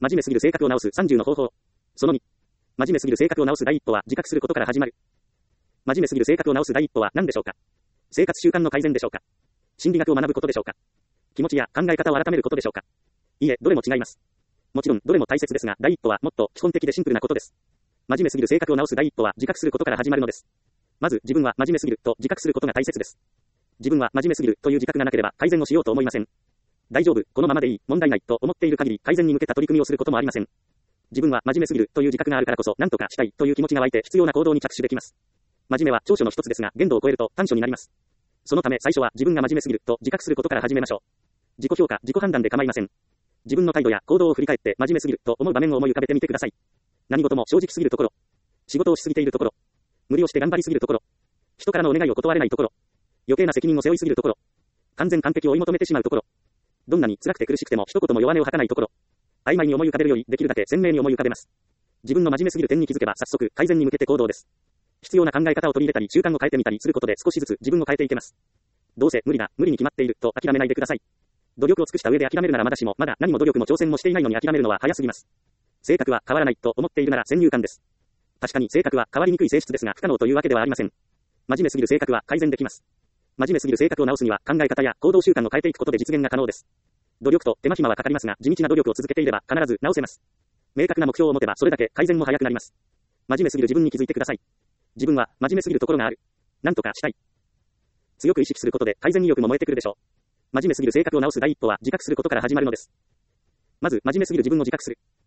真面目すぎる性格を直す30の方法。その2。真面目すぎる性格を直す第一歩は自覚することから始まる。真面目すぎる性格を直す第一歩は何でしょうか。生活習慣の改善でしょうか。心理学を学ぶことでしょうか。気持ちや考え方を改めることでしょうか。いいえ、どれも違います。もちろん、どれも大切ですが、第一歩はもっと基本的でシンプルなことです。真面目すぎる性格を直す第一歩は自覚することから始まるのです。まず、自分は真面目すぎると自覚することが大切です。自分は真面目すぎるという自覚がなければ改善をしようと思いません。大丈夫、このままでいい、問題ないと思っている限り改善に向けた取り組みをすることもありません。自分は真面目すぎるという自覚があるからこそ何とかしたいという気持ちが湧いて必要な行動に着手できます。真面目は長所の一つですが、限度を超えると短所になります。そのため最初は自分が真面目すぎると自覚することから始めましょう。自己評価、自己判断で構いません。自分の態度や行動を振り返って真面目すぎると思う場面を思い浮かべてみてください。何事も正直すぎるところ、仕事をしすぎているところ、無理をして頑張りすぎるところ、人からのお願いを断れないところ、余計な責任を背負いすぎるところ、完全完璧を追い求めてしまうところ、どんなに辛くて苦しくても一言も弱音を吐かないところ、曖昧に思い浮かべるよりできるだけ鮮明に思い浮かべます。自分の真面目すぎる点に気づけば早速改善に向けて行動です。必要な考え方を取り入れたり習慣を変えてみたりすることで少しずつ自分を変えていけます。どうせ無理だ、無理に決まっていると諦めないでください。努力を尽くした上で諦めるならまだしも、まだ何も努力も挑戦もしていないのに諦めるのは早すぎます。性格は変わらないと思っているなら先入観です。確かに性格は変わりにくい性質ですが不可能というわけではありません。真面目すぎる性格は改善できます。真面目すぎる性格を直すには考え方や行動習慣を変えていくことで実現が可能です。努力と手間暇はかかりますが、地道な努力を続けていれば必ず直せます。明確な目標を持てばそれだけ改善も早くなります。真面目すぎる自分に気づいてください。自分は真面目すぎるところがある。なんとかしたい。強く意識することで改善意欲も燃えてくるでしょう。真面目すぎる性格を直す第一歩は自覚することから始まるのです。まず真面目すぎる自分を自覚する。